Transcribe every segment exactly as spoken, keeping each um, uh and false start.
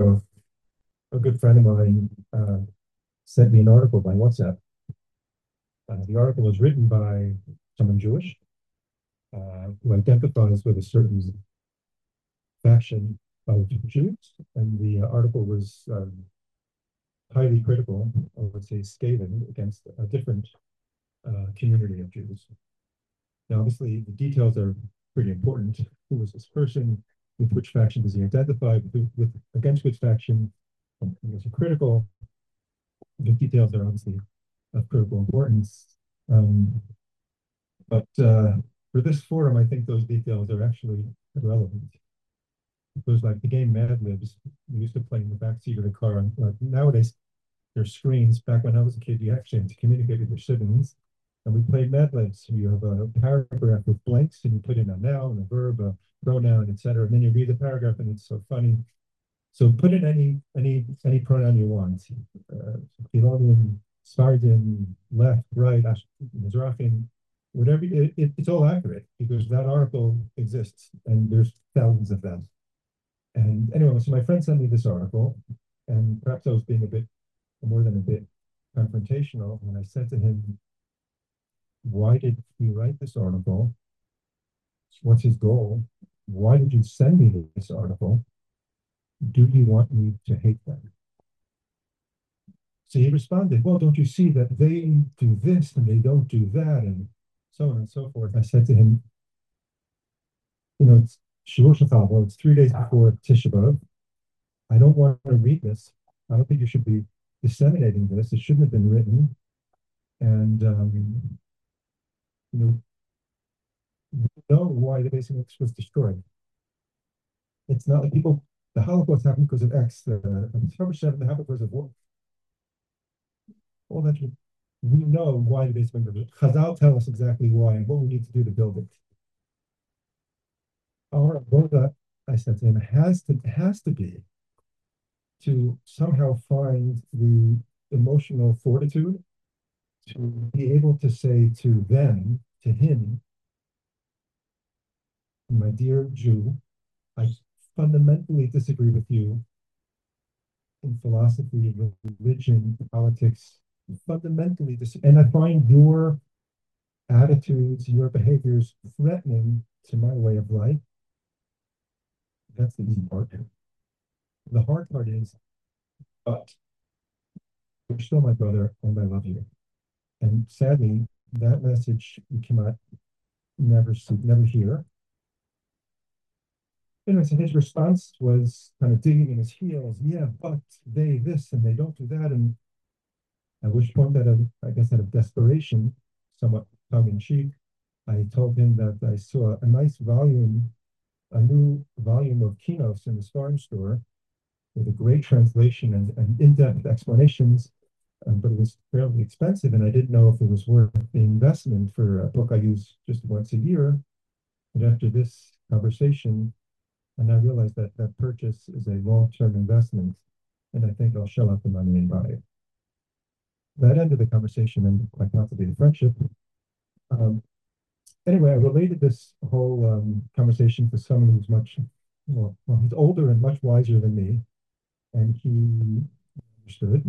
ago, a good friend of mine uh, sent me an article by WhatsApp. Uh, the article was written by someone Jewish uh, who identifies with a certain faction of Jews, and the uh, article was um, highly critical, I would say scathing, against a different uh, community of Jews. Now, obviously, the details are pretty important. Who was this person? With which faction does he identify? With, with against which faction? Um, Those are critical. The details are obviously of critical importance. Um, but uh, for this forum, I think those details are actually irrelevant. It was like the game Mad Libs. We used to play in the backseat of the car. And, uh, nowadays, there's screens. Back when I was a kid, you actually had to communicate with your siblings. And we played Mad Libs. You have a paragraph with blanks, and you put in a noun, a verb, a pronoun, et cetera. And then you read the paragraph, and it's so funny. So put in any any any pronoun you want. Uh, Filonian, Sardin, left, right, Mizrahim, whatever. It, it, it's all accurate because that article exists, and there's thousands of them. And anyway, so my friend sent me this article, and perhaps I was being a bit more than a bit confrontational when I said to him, "Why did he write this article? What's his goal? Why did you send me this article? Do you want me to hate them?" So he responded, "Well, don't you see that they do this and they don't do that, and so on and so forth." I said to him, "You know, it's Shavuot Shabbat, it's three days before Tisha B'Av. I don't want to read this. I don't think you should be disseminating this. It shouldn't have been written. And, um, you know, we know why the basic Mix was destroyed. It's not like people, the Holocaust happened because of X, the October seventh happened because of war. All that, we know why the basic Mix. Chazal tell us exactly why and what we need to do to build it. Our avoda, I said to him, has to has to be to somehow find the emotional fortitude to be able to say to them, to him, my dear Jew, I fundamentally disagree with you in philosophy, religion, politics, fundamentally disagree. And I find your attitudes, your behaviors threatening to my way of life. That's the easy part. The hard part is, but you're still my brother and I love you. And sadly, that message you cannot never see, never hear. Anyway, so his response was kind of digging in his heels. Yeah, but they this and they don't do that. And at which point, out of I guess out of desperation, somewhat tongue in cheek, I told him that I saw a nice volume, a new volume of Kinos in the Sfarim store with a great translation and, and in-depth explanations, um, but it was fairly expensive, and I didn't know if it was worth the investment for a book I use just once a year. And after this conversation, and I realized that that purchase is a long-term investment, and I think I'll shell out the money and buy it. That ended the conversation and quite possibly the friendship. Um, anyway, I related this whole um, conversation to someone who's much, well, well, he's older and much wiser than me, and he understood.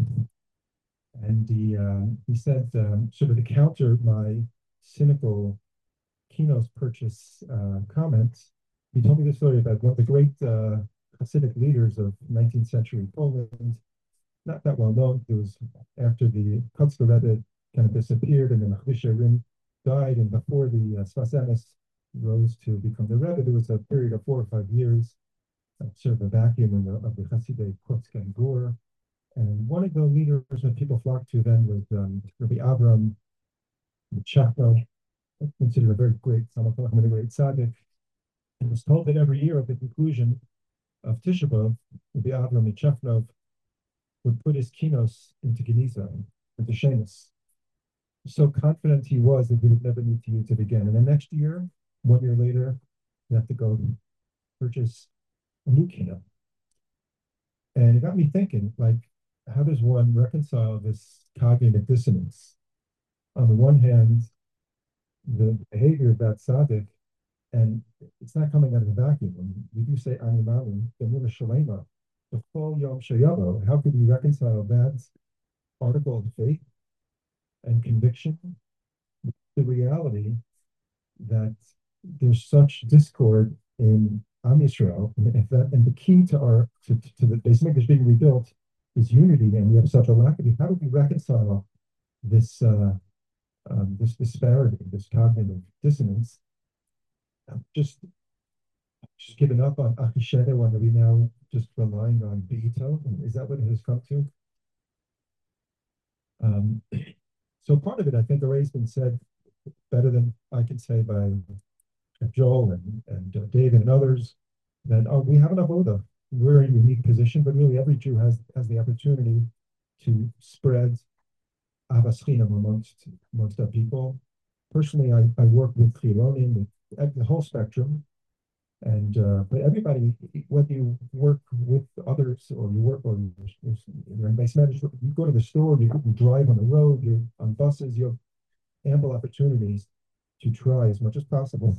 And he uh, he said, um, sort of to counter my cynical Kino's purchase uh, comments, he told me the story about one of the great uh, Hasidic leaders of nineteenth century Poland. Not that well known. It was after the Kotzker Rebbe kind of disappeared and then the Chvisha Rim died, and before the uh, Sfas Emes rose to become the Rebbe, there was a period of four or five years, uh, sort of a vacuum in the, of the Hasidic Kotzker and Gur. And one of the leaders that people flocked to then was um, Rabbi Avram Chachno, considered a very great, some of them a great tzaddik, and was told that every year at the conclusion of Tisha B'Av, Rabbi Avram Chachnov would put his kinos into Geniza, into Shemus. So confident he was that he would never need to use it again. And the next year, one year later, you have to go purchase a new kino. And it got me thinking, like, how does one reconcile this cognitive dissonance? On the one hand, the behavior of that tzaddik, and it's not coming out of a vacuum. When we do say animalim, the Shalema, the Chol Yom Sheyavo, how could we reconcile that article of faith and conviction with the reality that there's such discord in Am Yisrael, and, if that, and the key to our to, to the Beis Hamikdash being rebuilt is unity, and we have such a lack of it. How do we reconcile this uh, um, this disparity, this cognitive dissonance? Um, just just giving up on Achishedo, when are we now just relying on Beito? Is that what it has come to? Um, so part of it, I think, already has been said better than I can say by Joel and, and uh, David and others, that oh, we have an avoda. We're in a unique position, but really every Jew has has the opportunity to spread Avas Chinam amongst amongst our people. Personally, I, I work with Chilonim, with the whole spectrum, and uh, but everybody, whether you work with others or you work or you're, you're in base management, you go to the store, you, you drive on the road, you're on buses, you have ample opportunities to try as much as possible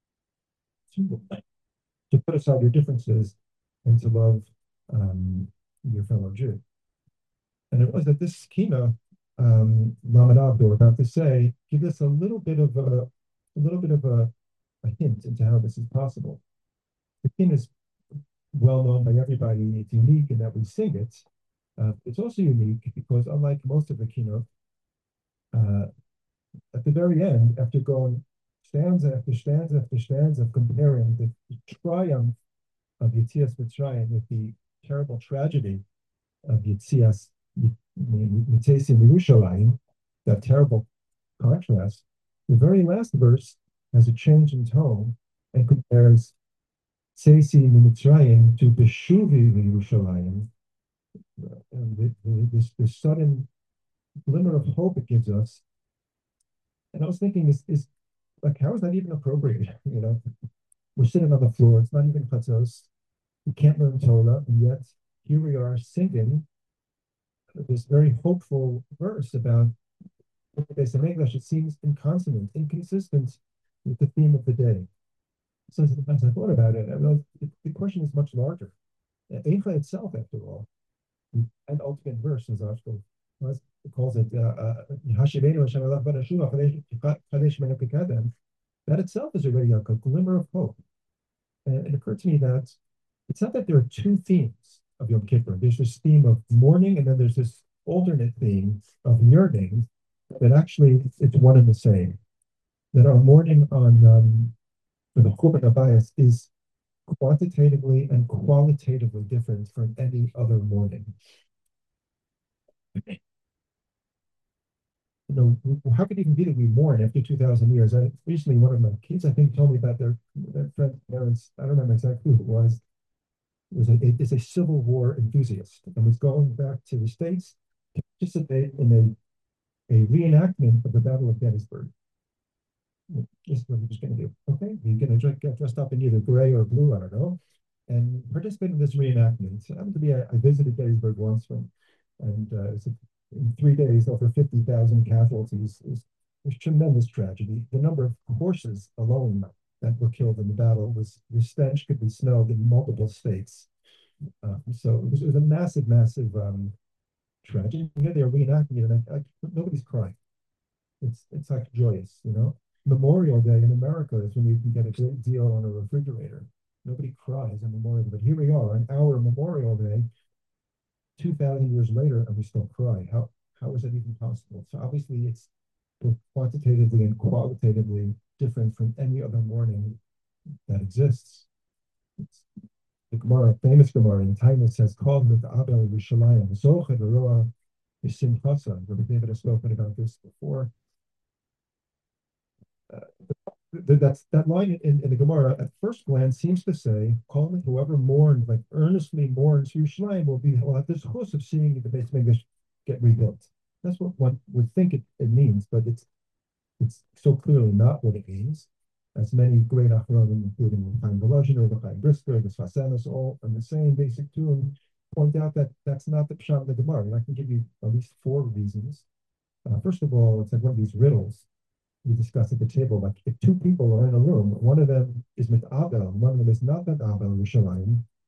to to put aside your differences and to love um, your fellow Jew. And it was that this schema, um, Lamed Abdo, we're about to say, give us a little bit of a, a little bit of a, a hint into how this is possible. The schema is well known by everybody. It's unique in that we sing it. Uh, it's also unique because, unlike most of the keynote, uh, at the very end, after going stanza after stanza after stanza of comparing the, the triumph of Yetzias Mitzrayim with the terrible tragedy of Yetzias Mitzesim Yerushalayim, that terrible contrast, the very last verse has a change in tone and compares Tzeisi Mitzrayim to Beshuvi Yerushalayim. And this, this sudden glimmer of hope it gives us. And I was thinking, is, is like, how is that even appropriate? You know, we're sitting on the floor, it's not even chatzos, we can't learn Torah, and yet here we are singing this very hopeful verse about Beis Hamikdash. It seems inconsonant, inconsistent with the theme of the day. So as I thought about it, I realized the, the question is much larger. Eicha itself, after all, an ultimate verse, as Ashko calls it, Hashivenu Hashem Elach Banashua Chadesh Menu Pikadem, that itself is already a glimmer of hope. And it occurred to me that it's not that there are two themes of Yom Kippur. There's this theme of mourning, and then there's this alternate theme of yearning, that actually it's one and the same. That our mourning on um, for the Churban Habayis is quantitatively and qualitatively different from any other mourning. You know, how could it even be that we mourn after two thousand years? I, recently, one of my kids, I think, told me about their, their friend's parents. I don't remember exactly who it was. It was a, a, is a Civil War enthusiast and was going back to the States to participate in a, a reenactment of the Battle of Gettysburg. Just what he was going to do. Okay, you're going to get dressed up in either gray or blue, I don't know, and participate in this reenactment. So, to be, I, I visited Gettysburg once, from, and uh, it's a, in three days, over fifty thousand casualties. It was, it was tremendous tragedy. The number of horses alone that were killed in the battle was, the stench could be smelled in multiple states. Uh, so it was, it was a massive, massive um, tragedy. Here they are reenacting it, and I, I, nobody's crying. It's it's like joyous, you know. Memorial Day in America is when you can get a great deal on a refrigerator. Nobody cries on Memorial Day, but here we are on our Memorial Day, two thousand years later, and we still cry. How how is that even possible? So obviously, it's both quantitatively and qualitatively different from any other mourning that exists. It's, the Gemara, famous Gemara in Tainus says, "Called with the Abel Yerushalayim, Zoche v'Roa v'Simchasa." Rabbi David has spoken about this before. Uh, that's that line in, in the Gemara at first glance seems to say, "Calling whoever mourns, like earnestly mourns Yerushalayim, will be will have this chus of seeing the Beis Hamikdash get rebuilt." That's what one would think it, it means, but it's it's so clearly not what it means. As many great Achronim, including Chaim Volozhin or the Chaim Brisker, the Sfas Emes, all on the same basic tune, point out that that's not the pshat of the Gemara. And I can give you at least four reasons. Uh, first of all, it's like one of these riddles we discussed at the table. Like, if two people are in a room, one of them is mit Abel, one of them is not mit Abel Yerushalayim,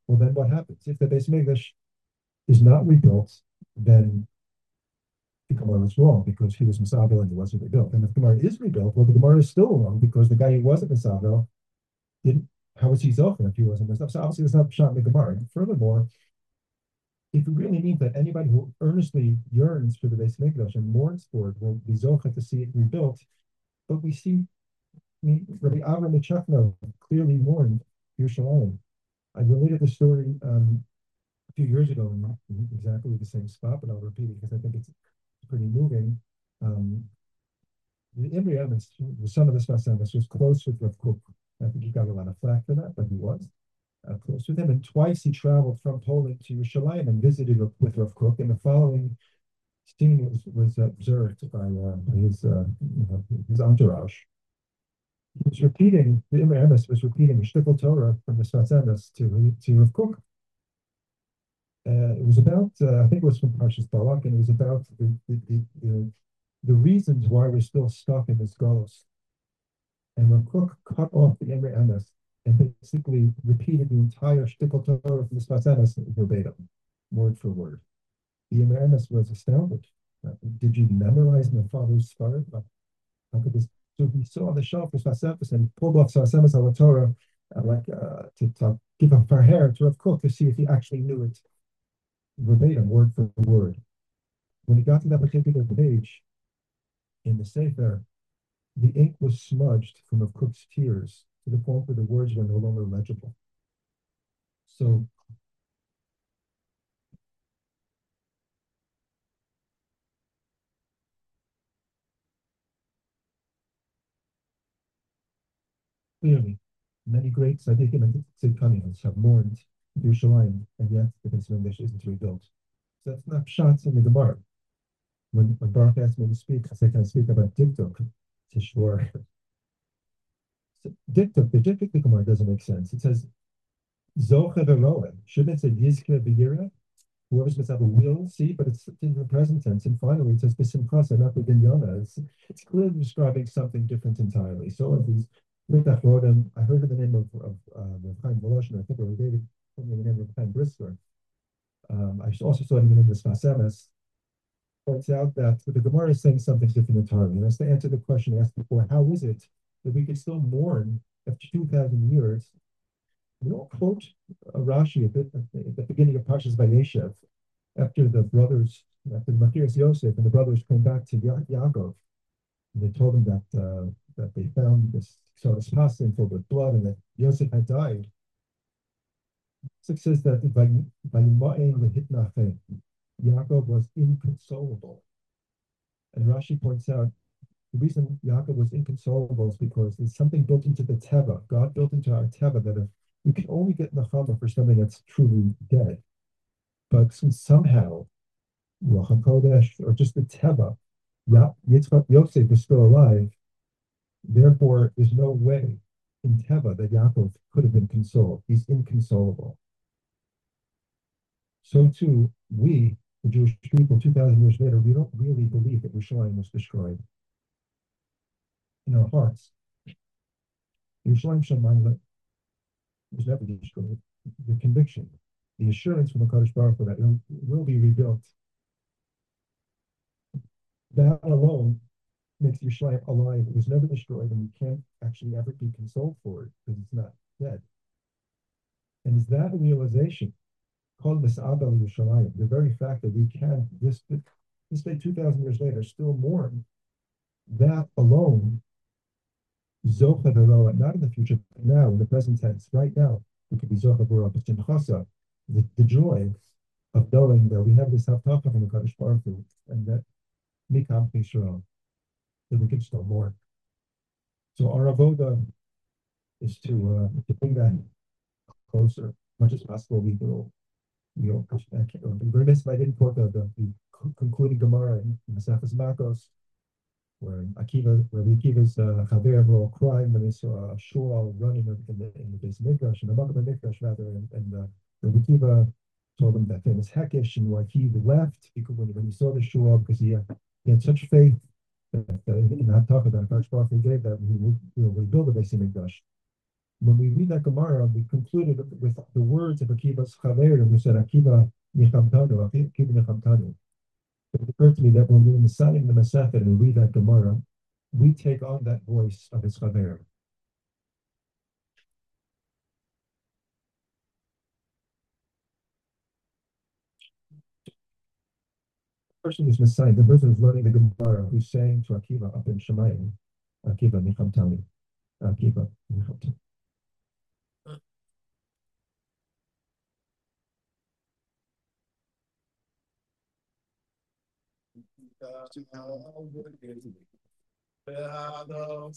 Well, then what happens? If the Beis Mikdash is not rebuilt, then the Gemara is wrong because he was Misabel and he wasn't rebuilt. And if the Gemara is rebuilt, well, the Gemara is still wrong because the guy who wasn't Misabel didn't. How was he Zocher if he wasn't Misabel? So obviously, it's not shot in the Gemara. And furthermore, if it really means that anybody who earnestly yearns for the Beis Mikdash and mourns for it will be Zocher to see it rebuilt, but we see, I mean, Rabbi Avram Michachno clearly mourned Yerushalayim. I related the story um, a few years ago in exactly the same spot, but I'll repeat it because I think it's pretty moving. Um, the Imri Emes, the son of the Sfas Emes, was close with Rav Kook. I think he got a lot of flack for that, but he was uh, close with him. And twice he traveled from Poland to Yerushalayim and visited with Rav Kook. And the following scene was, was observed by, uh, by his, uh, you know, his entourage. He was repeating, the Imri Emes was repeating Shtickle Torah from the Sfas Emes to, to Rav Kook. Uh, it was about, uh, I think it was from Parshas Balak, and it was about the, the, the, the, the reasons why we're still stuck in this galus. And Rav Kook cut off the Imre Emes and basically repeated the entire Shtickle Torah from the Sfas Emes verbatim, word for word. The Imre Emes was astounded. Uh, did you memorize my father's Sfarad? How could this? So he saw the shelf for Sfas Emes and pulled off Sfas Emes al Torah, uh, like uh, to, to give a hair to Rav Kook to see if he actually knew it verbatim, word for word. When he got to that particular page in the Sefer, the ink was smudged from Rav Kook's tears to the point where the words were no longer legible. So clearly, many great tzaddikim and tzidkanios have mourned Yerushalayim, and yet the Beis Mikdash isn't rebuilt. So that's not shots in the Gemara. When, when Baruch asked me to speak, I said, can I speak about Diktuk? To sure. So, Diktuk, the Diktuk Gemara doesn't make sense. It says, Zocha v'roeh. Shouldn't it say Yizke v'yira? Whoever's supposed to have a will see, but it's in the present tense. And finally, it says B'simchasa, not b'dinyana. It's, it's clearly describing something different entirely. So of these Ritachrodim, I heard of the name of, of uh, Chaim Voloshin, I think, or David, the name of Chaim Brisker. Um, I also saw him in the Sfas Emes. Points out that the Gemara is saying something different entirely. And that's to answer the question asked before, how is it that we can still mourn after two thousand years? We all quote uh, Rashi a bit at the, at the beginning of Parshas Vayeshev, after the brothers, after the Matthias Yosef and the brothers came back to ya- Yaakov, and they told him that uh, that they found this sort of passing filled with blood and that Yosef had died. It says that Yaakov was inconsolable. And Rashi points out the reason Yaakov was inconsolable is because there's something built into the teva. God built into our teva that if we can only get nachama for something that's truly dead. But since somehow Ruach HaKodesh or just the teva, Yitzchak Yosef is still alive, therefore there's no way in teva that Yaakov could have been consoled. He's inconsolable. So too, we, the Jewish people, two thousand years later, we don't really believe that Yerushalayim was destroyed. In our hearts, Yerushalayim Shamayim was never destroyed. The conviction, the assurance from the Kadosh Baruch Hu that it will be rebuilt, that alone makes Yerushalayim alive. It was never destroyed, and we can't actually ever be consoled for it because it's not dead. And is that a realization? Called Misabel Yerushalayim, the very fact that we can, this, this day, two thousand years later, still mourn, that alone, Zocha V'roa, not in the future, but now, in the present tense, right now, we could be Zocha V'roa, B'Simchasa, the, the joy of knowing that we have this Haftacha from the Kadosh Baruch Hu, and that Mikam Yisrael, that we can still mourn. So our avoda is to uh, to bring that closer, as much as possible. We will. We will. I can't be remiss if I didn't quote the, the, the concluding Gemara in Masechus Makos, where Akiva, where the Akiva's uh, Chaver were all crying when they saw a Shul running in the in the Beis Mikdash, and the Makom Mikdash rather, and, and uh, the Akiva told him that famous Hekesh and why he left because when, when he saw the Shul because he, uh, he had such faith that uh, in that talk about Kadosh Baruch Hu gave that he would, you know, rebuild the Beis Mikdash. when we read that Gemara, we concluded with the words of Akiva's Chaver, and we said Akiva Nichamtanu, Akiva Nichamtanu. It occurred to me that when we're reciting the Masechet and we read that Gemara, we take on that voice of his Chaver. The person who's Messiah, the person who's learning the Gemara, who's saying to Akiva up in Shemayim, Akiva Nichamtanu, Akiva Nichamtanu.